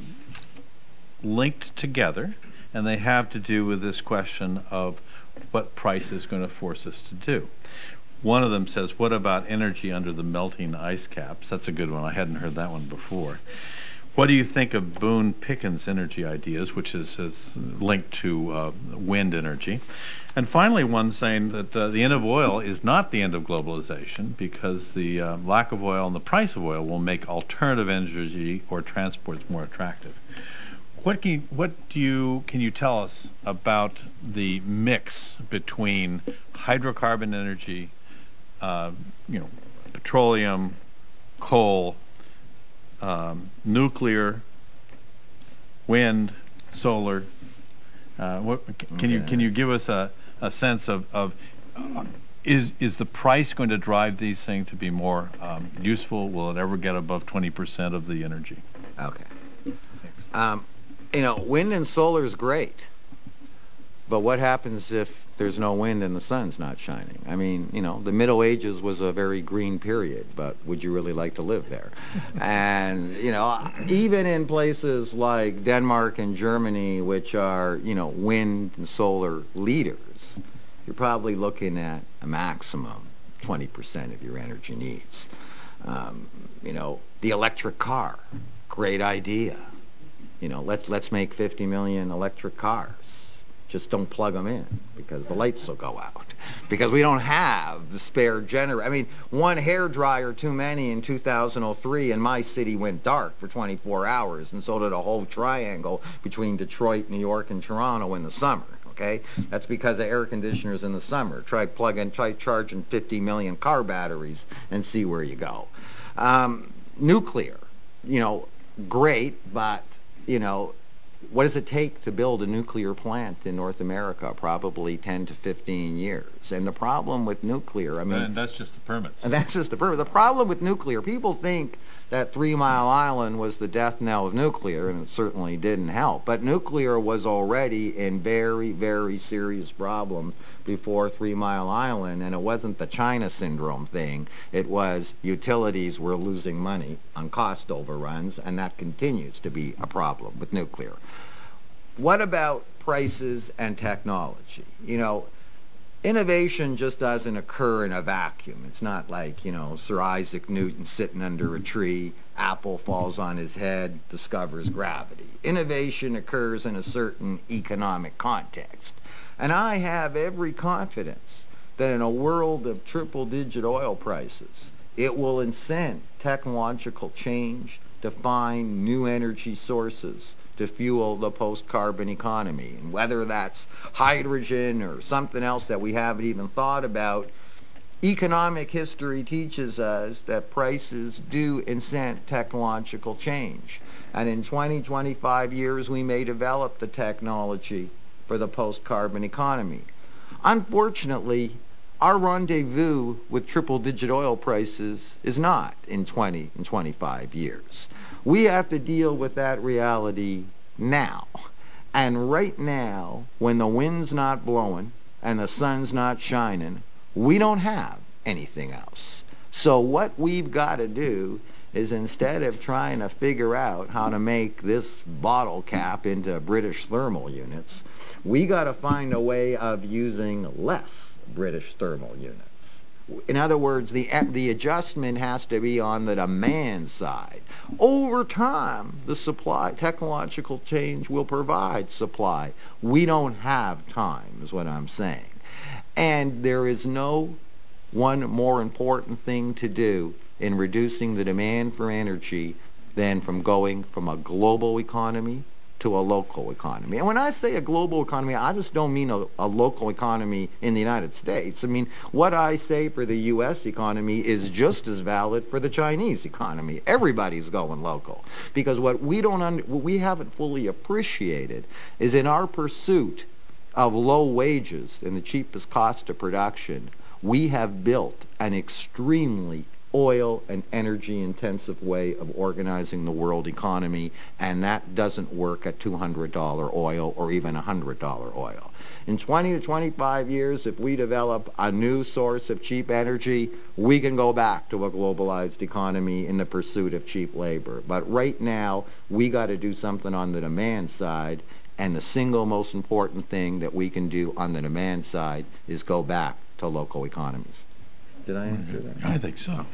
linked together, and they have to do with this question of what price is going to force us to do. One of them says, what about energy under the melting ice caps? That's a good one. I hadn't heard that one before. What do you think of Boone Pickens' energy ideas, which is, is linked to uh, wind energy? And finally, one saying that uh, the end of oil is not the end of globalization because the uh, lack of oil and the price of oil will make alternative energy or transports more attractive. What can you, what do you can you tell us about the mix between hydrocarbon energy, uh, you know, petroleum, coal, um, nuclear, wind, solar? Uh, what, can okay. you can you give us a, a sense of, of uh, is is the price going to drive these things to be more um, useful? Will it ever get above twenty percent of the energy? Okay. Um, you know, wind and solar is great, but what happens if there's no wind and the sun's not shining? I mean, you know, the Middle Ages was a very green period, but would you really like to live there? And, you know, even in places like Denmark and Germany, which are, you know, wind and solar leaders, you're probably looking at a maximum twenty percent of your energy needs. Um, you know, the electric car, great idea. You know, let's let's make fifty million electric cars. Just don't plug them in because the lights will go out. Because we don't have the spare generator. I mean, one hair dryer too many in two thousand three, and my city went dark for twenty-four hours, and so did a whole triangle between Detroit, New York, and Toronto in the summer. Okay, that's because of air conditioners in the summer. Try plugging, try charging fifty million car batteries, and see where you go. Um, nuclear, you know, great, but you know, what does it take to build a nuclear plant in North America? Probably ten to fifteen years. And the problem with nuclear, I mean... And that's just the permits. And that's just the permits. The problem with nuclear, people think that Three Mile Island was the death knell of nuclear, and it certainly didn't help. But nuclear was already in very, very serious problems before Three Mile Island, and it wasn't the China syndrome thing. It was utilities were losing money on cost overruns, and that continues to be a problem with nuclear. What about prices and technology? You know, innovation just doesn't occur in a vacuum. It's not like, you know, Sir Isaac Newton sitting under a tree, apple falls on his head, discovers gravity. Innovation occurs in a certain economic context. And I have every confidence that in a world of triple-digit oil prices, it will incent technological change to find new energy sources to fuel the post-carbon economy. And whether that's hydrogen or something else that we haven't even thought about, economic history teaches us that prices do incent technological change. And in twenty, twenty-five years, we may develop the technology for the post-carbon economy. Unfortunately, our rendezvous with triple-digit oil prices is not in twenty and twenty-five years. We have to deal with that reality now. And right now, when the wind's not blowing and the sun's not shining, we don't have anything else. So what we've got to do is, instead of trying to figure out how to make this bottle cap into British thermal units, we got to find a way of using less British thermal units. In other words, the, the adjustment has to be on the demand side. Over time, the supply, technological change will provide supply. We don't have time, is what I'm saying. And there is no one more important thing to do in reducing the demand for energy than from going from a global economy to a local economy. And when I say a global economy, I just don't mean a, a local economy in the United States. I mean, what I say for the U S economy is just as valid for the Chinese economy. Everybody's going local. Because what we don't under, what we haven't fully appreciated is, in our pursuit of low wages and the cheapest cost of production, we have built an extremely oil and energy-intensive way of organizing the world economy, and that doesn't work at two hundred dollars oil or even one hundred dollars oil. In twenty to twenty-five years, if we develop a new source of cheap energy, we can go back to a globalized economy in the pursuit of cheap labor. But right now, we got to do something on the demand side, and the single most important thing that we can do on the demand side is go back to local economies. Did I answer that? I think so.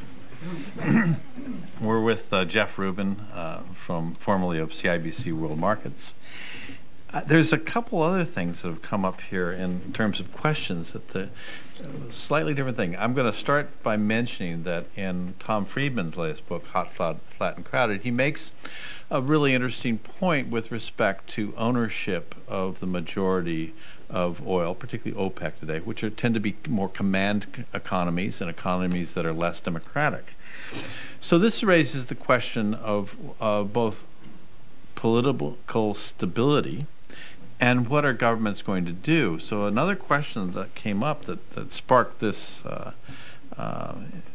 We're with uh, Jeff Rubin, uh, from formerly of C I B C World Markets. Uh, there's a couple other things that have come up here in terms of questions that the uh, slightly different thing. I'm going to start by mentioning that in Tom Friedman's latest book, Hot, Flat, Flat and Crowded, he makes a really interesting point with respect to ownership of the majority of oil, particularly OPEC today, which are, tend to be more command economies and economies that are less democratic. So this raises the question of uh, both political stability and what are governments going to do. So another question that came up that, that sparked this uh, uh,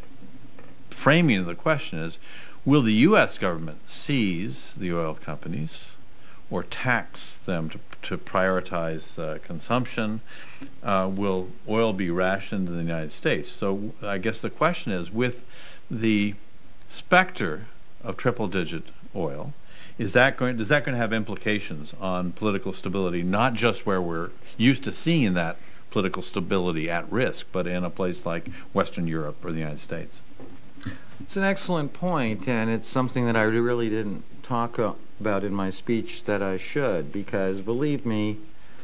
framing of the question is, will the U S government seize the oil companies or tax them to, to prioritize uh, consumption? Uh, will oil be rationed in the United States? So I guess the question is, with the specter of triple-digit oil, is that going, is that going to have implications on political stability, not just where we're used to seeing that political stability at risk, but in a place like Western Europe or the United States? It's an excellent point, and it's something that I really didn't talk about in my speech that I should, because believe me,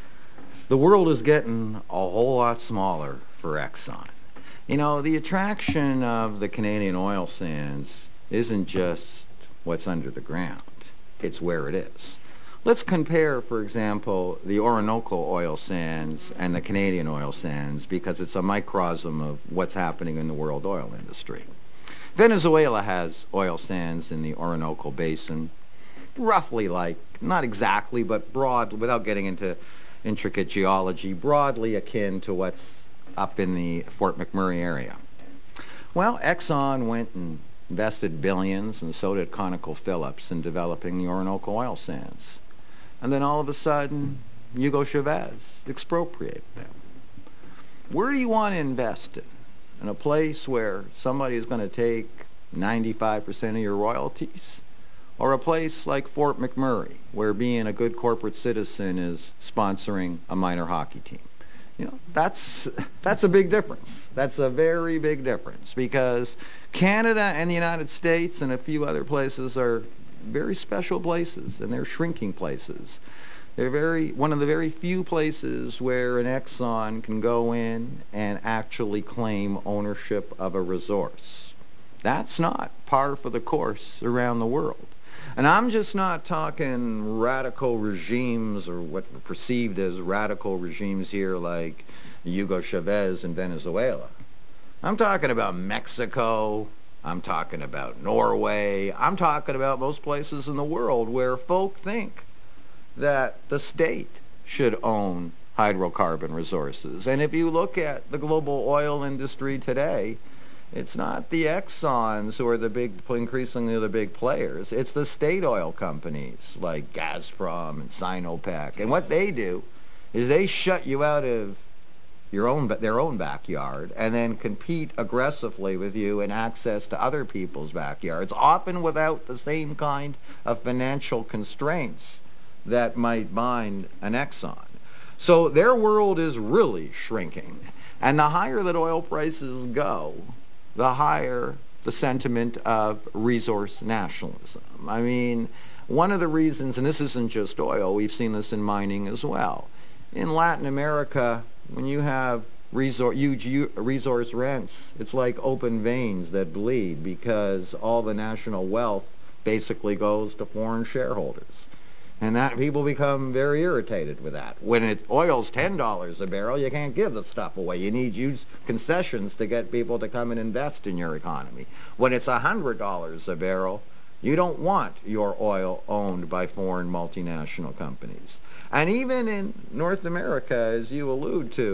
the world is getting a whole lot smaller for Exxon. You know, the attraction of the Canadian oil sands isn't just what's under the ground, it's where it is. Let's compare, for example, the Orinoco oil sands and the Canadian oil sands, because it's a microcosm of what's happening in the world oil industry. Venezuela has oil sands in the Orinoco Basin, roughly like, not exactly, but broad, without getting into intricate geology, broadly akin to what's up in the Fort McMurray area. Well, Exxon went and invested billions, and so did ConocoPhillips, in developing the Orinoco oil sands. And then all of a sudden, Hugo Chavez expropriated them. Where do you want to invest in? In a place where somebody is going to take ninety-five percent of your royalties? Or a place like Fort McMurray, where being a good corporate citizen is sponsoring a minor hockey team? You know, that's, that's a big difference. That's a very big difference, because Canada and the United States and a few other places are very special places, and they're shrinking places. They're very, one of the very few places where an Exxon can go in and actually claim ownership of a resource. That's not par for the course around the world. And I'm just not talking radical regimes, or what are perceived as radical regimes here like Hugo Chavez in Venezuela. I'm talking about Mexico. I'm talking about Norway. I'm talking about most places in the world where folk think that the state should own hydrocarbon resources. And if you look at the global oil industry today, it's not the Exxons who are the big, increasingly the big players. It's the state oil companies like Gazprom and Sinopec. And what they do is they shut you out of your own, their own backyard, and then compete aggressively with you in access to other people's backyards, often without the same kind of financial constraints that might bind an Exxon. So their world is really shrinking. And the higher that oil prices go, the higher the sentiment of resource nationalism. I mean, one of the reasons, and this isn't just oil, we've seen this in mining as well. In Latin America, when you have resor- huge resource rents, it's like open veins that bleed, because all the national wealth basically goes to foreign shareholders. And that people become very irritated with that. When it, oil's ten dollars a barrel, you can't give the stuff away. You need huge concessions to get people to come and invest in your economy. When it's one hundred dollars a barrel, you don't want your oil owned by foreign multinational companies. And even in North America, as you allude to,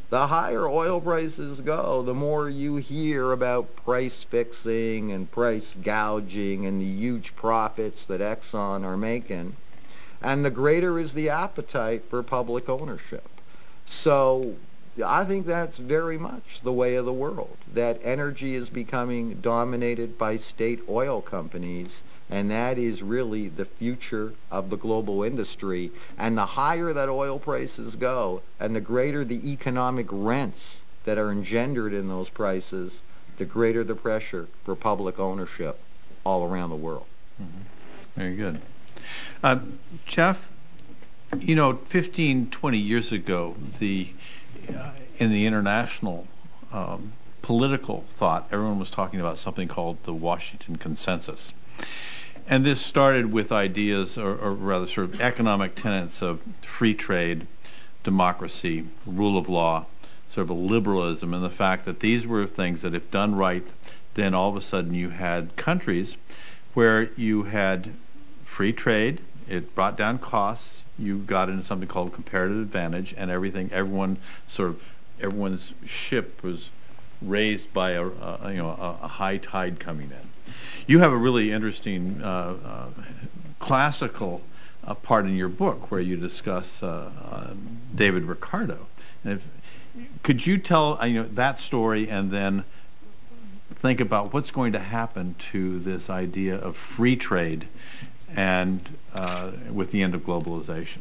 the higher oil prices go, the more you hear about price fixing and price gouging and the huge profits that Exxon are making, and the greater is the appetite for public ownership. So I think that's very much the way of the world, that energy is becoming dominated by state oil companies, and that is really the future of the global industry. And the higher that oil prices go, and the greater the economic rents that are engendered in those prices, the greater the pressure for public ownership all around the world. Mm-hmm. Very good. Uh, Jeff, you know, fifteen, twenty years ago, the uh, in the international um, political thought, everyone was talking about something called the Washington Consensus. And this started with ideas, or, or rather sort of economic tenets of free trade, democracy, rule of law, sort of a liberalism, and the fact that these were things that if done right, then all of a sudden you had countries where you had free trade, it brought down costs, you got into something called comparative advantage, and everything, everyone sort of, everyone's ship was raised by a, a you know a, a high tide coming in. You have a really interesting uh, uh, classical uh, part in your book where you discuss uh, uh, David Ricardo. And if, could you tell uh, you know that story and then think about what's going to happen to this idea of free trade and uh, with the end of globalization?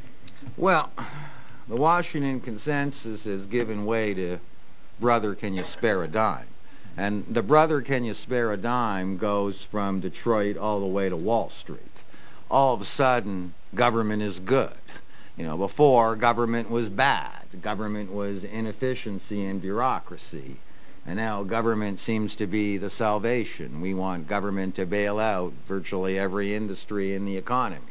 Well, the Washington Consensus has given way to brother, can you spare a dime? And the brother, can you spare a dime goes from Detroit all the way to Wall Street. All of a sudden, government is good. You know, before, government was bad. Government was inefficiency and bureaucracy. And now government seems to be the salvation. We want government to bail out virtually every industry in the economy.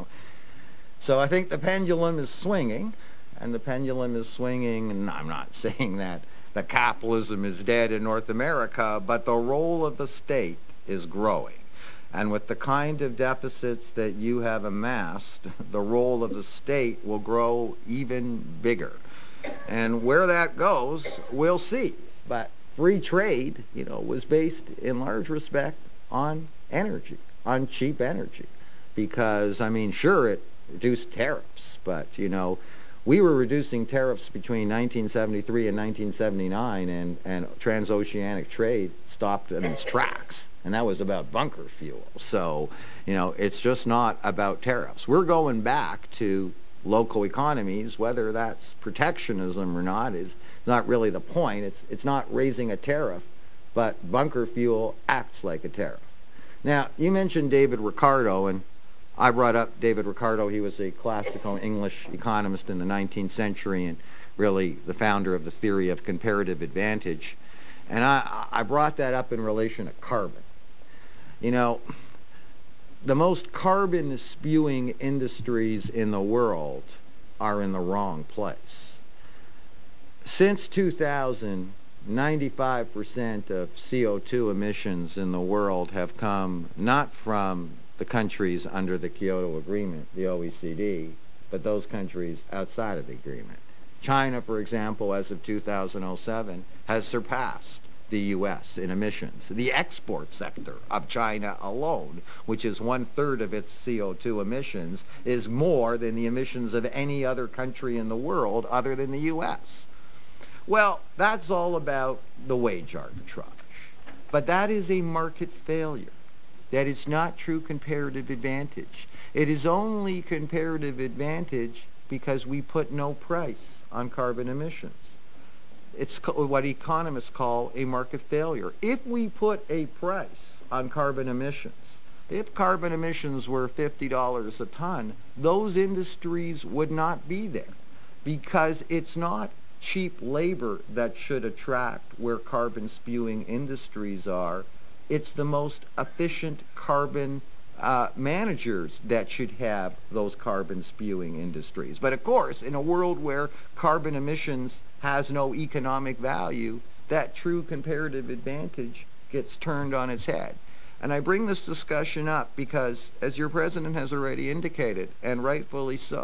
So I think the pendulum is swinging, and the pendulum is swinging, and I'm not saying that that capitalism is dead in North America, but the role of the state is growing. And with the kind of deficits that you have amassed, the role of the state will grow even bigger. And where that goes, we'll see. But free trade, you know, was based in large respect on energy, on cheap energy. Because, I mean, sure, it reduced tariffs, but, you know, we were reducing tariffs between nineteen seventy-three and nineteen seventy-nine, and, and transoceanic trade stopped in its tracks. And that was about bunker fuel. So, you know, it's just not about tariffs. We're going back to local economies. Whether that's protectionism or not is not really the point. It's, it's not raising a tariff, but bunker fuel acts like a tariff. Now, you mentioned David Ricardo, and I brought up David Ricardo. He was a classical English economist in the nineteenth century and really the founder of the theory of comparative advantage. And I, I brought that up in relation to carbon. You know, the most carbon-spewing industries in the world are in the wrong place. Since two thousand, ninety-five percent of C O two emissions in the world have come not from the countries under the Kyoto Agreement, the O E C D, but those countries outside of the agreement. China, for example, as of two thousand seven, has surpassed the U S in emissions. The export sector of China alone, which is one-third of its C O two emissions, is more than the emissions of any other country in the world other than the U S. Well, that's all about the wage arbitrage. But that is a market failure. That is not true comparative advantage. It is only comparative advantage because we put no price on carbon emissions. It's what economists call a market failure. If we put a price on carbon emissions, if carbon emissions were fifty dollars a ton, those industries would not be there because it's not cheap labor that should attract where carbon spewing industries are. It's the most efficient carbon uh, managers that should have those carbon spewing industries. But of course, in a world where carbon emissions has no economic value, that true comparative advantage gets turned on its head. And I bring this discussion up because, as your president has already indicated, and rightfully so,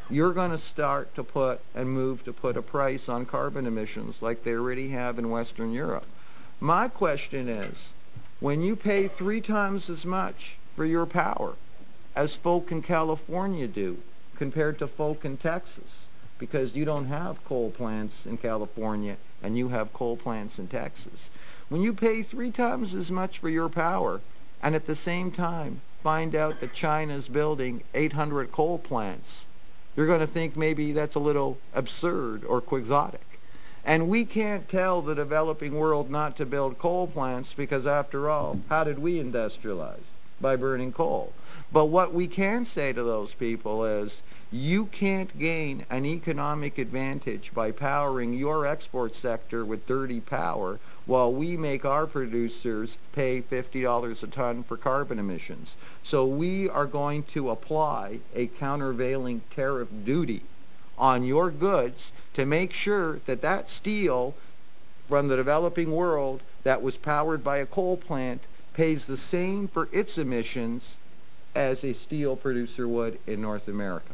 you're going to start to put and move to put a price on carbon emissions like they already have in Western Europe. My question is, when you pay three times as much for your power as folk in California do compared to folk in Texas, because you don't have coal plants in California and you have coal plants in Texas, when you pay three times as much for your power and at the same time find out that China's building eight hundred coal plants, you're going to think maybe that's a little absurd or quixotic. And we can't tell the developing world not to build coal plants because, after all, how did we industrialize? By burning coal. But what we can say to those people is, you can't gain an economic advantage by powering your export sector with dirty power while we make our producers pay fifty dollars a ton for carbon emissions. So we are going to apply a countervailing tariff duty on your goods to make sure that that steel from the developing world that was powered by a coal plant pays the same for its emissions as a steel producer would in North America.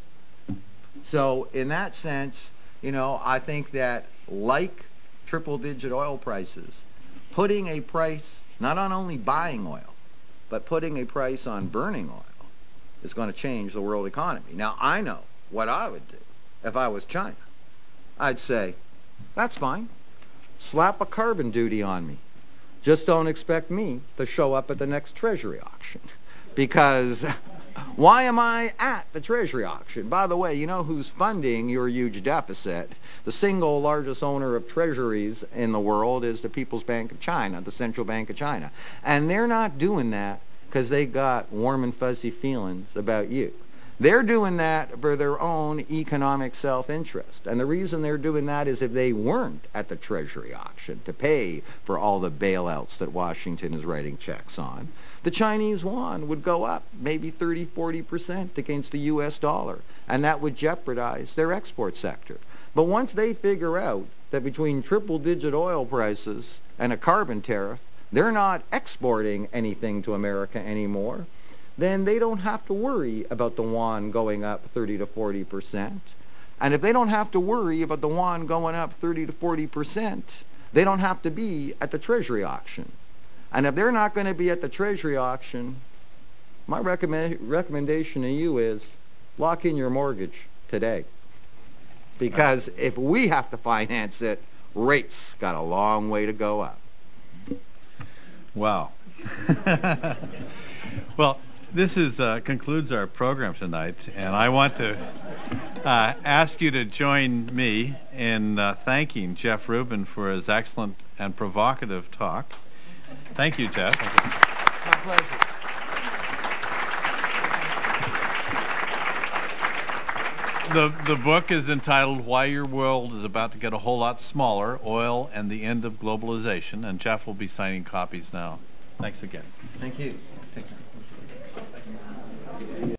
So in that sense, you know, I think that, like triple-digit oil prices, putting a price not on only buying oil, but putting a price on burning oil is going to change the world economy. Now, I know what I would do if I was China. I'd say, that's fine. Slap a carbon duty on me. Just don't expect me to show up at the next Treasury auction. Because why am I at the Treasury auction? By the way, you know who's funding your huge deficit? The single largest owner of treasuries in the world is the People's Bank of China, the Central Bank of China. And they're not doing that because they got warm and fuzzy feelings about you. They're doing that for their own economic self-interest. And the reason they're doing that is if they weren't at the Treasury auction to pay for all the bailouts that Washington is writing checks on, the Chinese yuan would go up maybe thirty, forty percent against the U S dollar, and that would jeopardize their export sector. But once they figure out that between triple-digit oil prices and a carbon tariff, they're not exporting anything to America anymore, then they don't have to worry about the yuan going up thirty to forty percent. And if they don't have to worry about the yuan going up thirty to forty percent, they don't have to be at the Treasury auction. And if they're not going to be at the Treasury auction, my recommend, recommendation to you is lock in your mortgage today. Because if we have to finance it, rates got a long way to go up. Wow. Well, this is uh, concludes our program tonight, and I want to uh, ask you to join me in uh, thanking Jeff Rubin for his excellent and provocative talk. Thank you, Jeff. My pleasure. The, the book is entitled Why Your World is About to Get a Whole Lot Smaller, Oil and the End of Globalization, and Jeff will be signing copies now. Thanks again. Thank you. Take care.